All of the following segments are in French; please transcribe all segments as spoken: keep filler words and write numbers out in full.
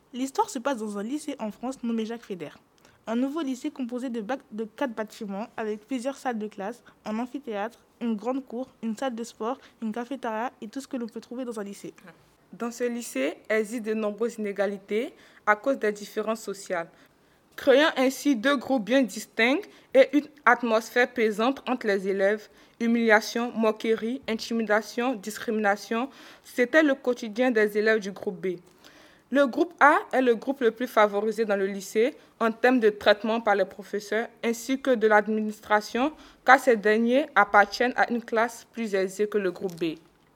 L'histoire se passe dans un lycée en France nommé Jacques Fédère. Un nouveau lycée composé de, bac- de quatre bâtiments avec plusieurs salles de classe, un amphithéâtre, une grande cour, une salle de sport, une cafétéria et tout ce que l'on peut trouver dans un lycée. Dans ce lycée existent de nombreuses inégalités à cause des différences sociales, créant ainsi deux groupes bien distincts et une atmosphère pesante entre les élèves. Humiliation, moquerie, intimidation, discrimination, c'était le quotidien des élèves du groupe B. Le groupe A est le groupe le plus favorisé dans le lycée en termes de traitement par les professeurs ainsi que de l'administration, car ces derniers appartiennent à une classe plus aisée que le groupe B.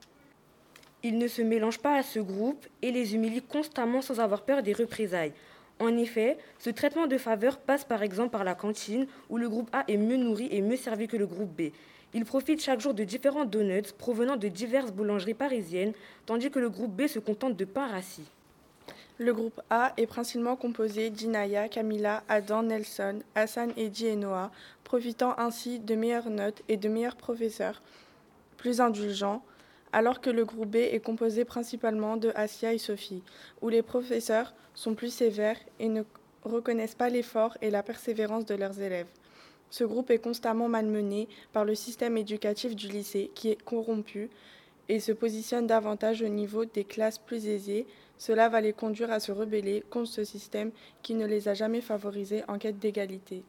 Ils ne se mélangent pas à ce groupe et les humilient constamment sans avoir peur des représailles. En effet, ce traitement de faveur passe par exemple par la cantine où le groupe A est mieux nourri et mieux servi que le groupe B. Ils profitent chaque jour de différents donuts provenant de diverses boulangeries parisiennes, tandis que le groupe B se contente de pain rassis. Le groupe A est principalement composé d'Inaya, Camilla, Adam, Nelson, Hassan, Eddy et Noah, profitant ainsi de meilleures notes et de meilleurs professeurs, plus indulgents, alors que le groupe B est composé principalement de Assia et Sophie, où les professeurs sont plus sévères et ne reconnaissent pas l'effort et la persévérance de leurs élèves. Ce groupe est constamment malmené par le système éducatif du lycée qui est corrompu et se positionne davantage au niveau des classes plus aisées. Cela va les conduire à se rebeller contre ce système qui ne les a jamais favorisés en quête d'égalité.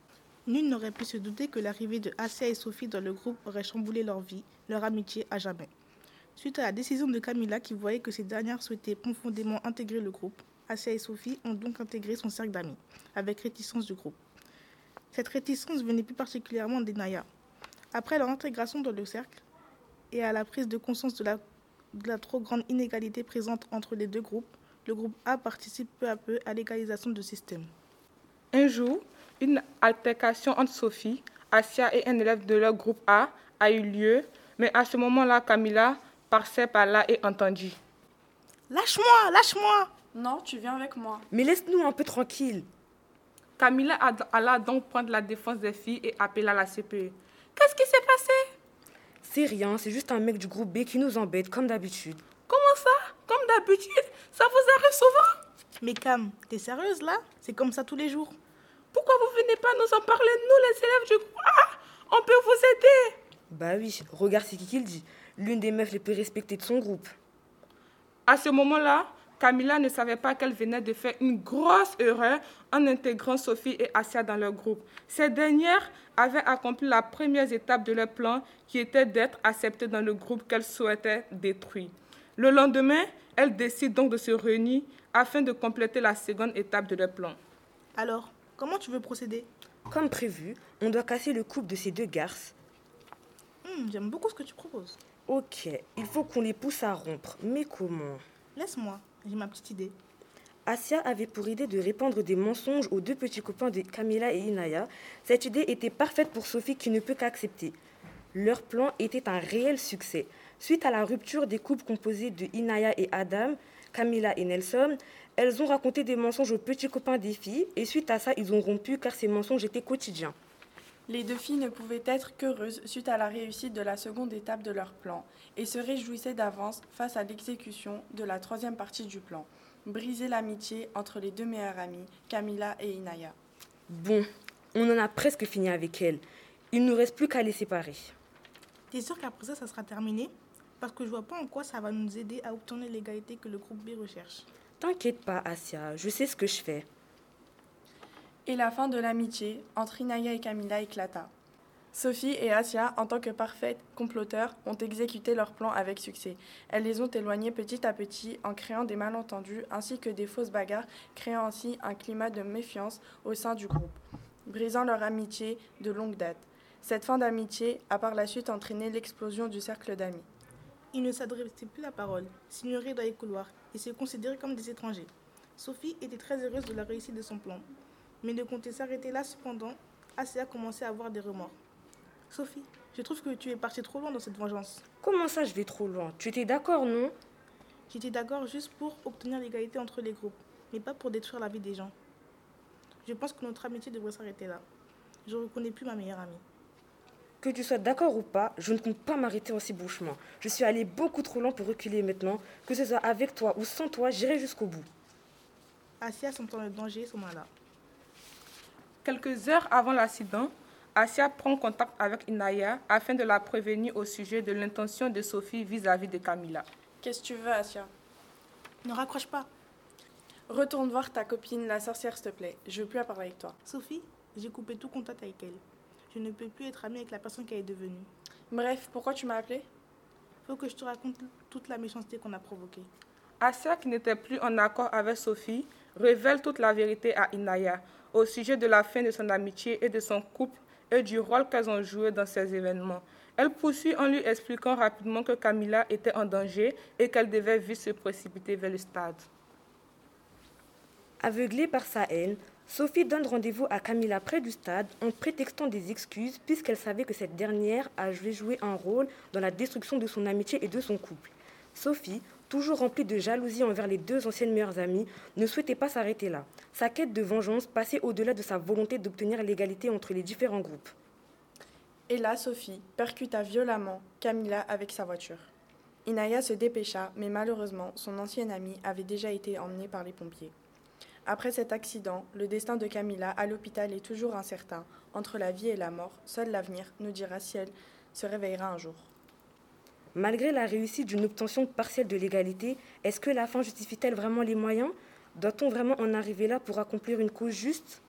Nul n'aurait pu se douter que l'arrivée de Assia et Sophie dans le groupe aurait chamboulé leur vie, leur amitié à jamais. Suite à la décision de Camilla qui voyait que ces dernières souhaitaient profondément intégrer le groupe, Assia et Sophie ont donc intégré son cercle d'amis, avec réticence du groupe. Cette réticence venait plus particulièrement d'Enaya. Après leur intégration dans le cercle et à la prise de conscience de la, de la trop grande inégalité présente entre les deux groupes, le groupe A participe peu à peu à l'égalisation du système. Un jour, une altercation entre Sophie, Assia et un élève de leur groupe A a eu lieu, mais à ce moment-là, Camilla passait par là et entendit. « Lâche-moi, lâche-moi !» Non, tu viens avec moi. Mais laisse-nous un peu tranquilles. Camilla alla donc prendre la défense des filles et appela la C P E. Qu'est-ce qui s'est passé? C'est rien, c'est juste un mec du groupe B qui nous embête, comme d'habitude. Comment ça? Comme d'habitude? Ça vous arrive souvent? Mais Cam, t'es sérieuse là? C'est comme ça tous les jours. Pourquoi vous venez pas nous en parler, nous les élèves du groupe? Ah, on peut vous aider. Bah oui, regarde c'est qui qui le dit. L'une des meufs les plus respectées de son groupe. À ce moment-là, Camilla ne savait pas qu'elle venait de faire une grosse erreur en intégrant Sophie et Assia dans leur groupe. Ces dernières avaient accompli la première étape de leur plan qui était d'être acceptées dans le groupe qu'elles souhaitaient détruire. Le lendemain, elles décident donc de se réunir afin de compléter la seconde étape de leur plan. Alors, comment tu veux procéder? Comme prévu, on doit casser le couple de ces deux garces. Hum, J'aime beaucoup ce que tu proposes. Ok, il faut qu'on les pousse à rompre. Mais comment? Laisse-moi, j'ai ma petite idée. Assia avait pour idée de répandre des mensonges aux deux petits copains de Camilla et Inaya. Cette idée était parfaite pour Sophie qui ne peut qu'accepter. Leur plan était un réel succès. Suite à la rupture des couples composés de Inaya et Adam, Camilla et Nelson, elles ont raconté des mensonges aux petits copains des filles et suite à ça, ils ont rompu car ces mensonges étaient quotidiens. Les deux filles ne pouvaient être qu'heureuses suite à la réussite de la seconde étape de leur plan et se réjouissaient d'avance face à l'exécution de la troisième partie du plan, briser l'amitié entre les deux meilleures amies, Camilla et Inaya. Bon, on en a presque fini avec elles. Il ne nous reste plus qu'à les séparer. T'es sûre qu'après ça, ça sera terminé? Parce que je vois pas en quoi ça va nous aider à obtenir l'égalité que le groupe B recherche. T'inquiète pas, Assia, je sais ce que je fais. Et la fin de l'amitié entre Inaya et Camilla éclata. Sophie et Assia, en tant que parfaites comploteurs, ont exécuté leur plan avec succès. Elles les ont éloignées petit à petit en créant des malentendus ainsi que des fausses bagarres, créant ainsi un climat de méfiance au sein du groupe, brisant leur amitié de longue date. Cette fin d'amitié a par la suite entraîné l'explosion du cercle d'amis. Ils ne s'adressaient plus la parole, s'ignoraient dans les couloirs et se considéraient comme des étrangers. Sophie était très heureuse de la réussite de son plan. Mais ne comptait s'arrêter là cependant, Assia commençait à avoir des remords. Sophie, je trouve que tu es partie trop loin dans cette vengeance. Comment ça je vais trop loin? Tu étais d'accord, non? J'étais d'accord juste pour obtenir l'égalité entre les groupes, mais pas pour détruire la vie des gens. Je pense que notre amitié devrait s'arrêter là. Je ne reconnais plus ma meilleure amie. Que tu sois d'accord ou pas, je ne compte pas m'arrêter en si beau chemin. Je suis allée beaucoup trop loin pour reculer maintenant. Que ce soit avec toi ou sans toi, j'irai jusqu'au bout. Asia, sentant le danger, s'en alla. Quelques heures avant l'accident, Asia prend contact avec Inaya afin de la prévenir au sujet de l'intention de Sophie vis-à-vis de Camilla. Qu'est-ce que tu veux, Asia? Ne raccroche pas. Retourne voir ta copine, la sorcière, s'il te plaît. Je veux plus à parler avec toi. Sophie, j'ai coupé tout contact avec elle. Je ne peux plus être amie avec la personne qu'elle est devenue. Bref, pourquoi tu m'as appelé? Faut que je te raconte toute la méchanceté qu'on a provoquée. Asia, qui n'était plus en accord avec Sophie, révèle toute la vérité à Inaya au sujet de la fin de son amitié et de son couple et du rôle qu'elles ont joué dans ces événements. Elle poursuit en lui expliquant rapidement que Camilla était en danger et qu'elle devait vite se précipiter vers le stade. Aveuglée par sa haine, Sophie donne rendez-vous à Camilla près du stade en prétextant des excuses puisqu'elle savait que cette dernière avait joué un rôle dans la destruction de son amitié et de son couple. Sophie, toujours remplie de jalousie envers les deux anciennes meilleures amies, ne souhaitait pas s'arrêter là. Sa quête de vengeance passait au-delà de sa volonté d'obtenir l'égalité entre les différents groupes. Et là, Sophie percuta violemment Camilla avec sa voiture. Inaya se dépêcha, mais malheureusement, son ancienne amie avait déjà été emmenée par les pompiers. Après cet accident, le destin de Camilla à l'hôpital est toujours incertain. Entre la vie et la mort, seul l'avenir nous dira si elle se réveillera un jour. Malgré la réussite d'une obtention partielle de l'égalité, est-ce que la fin justifie-t-elle vraiment les moyens? Doit-on vraiment en arriver là pour accomplir une cause juste?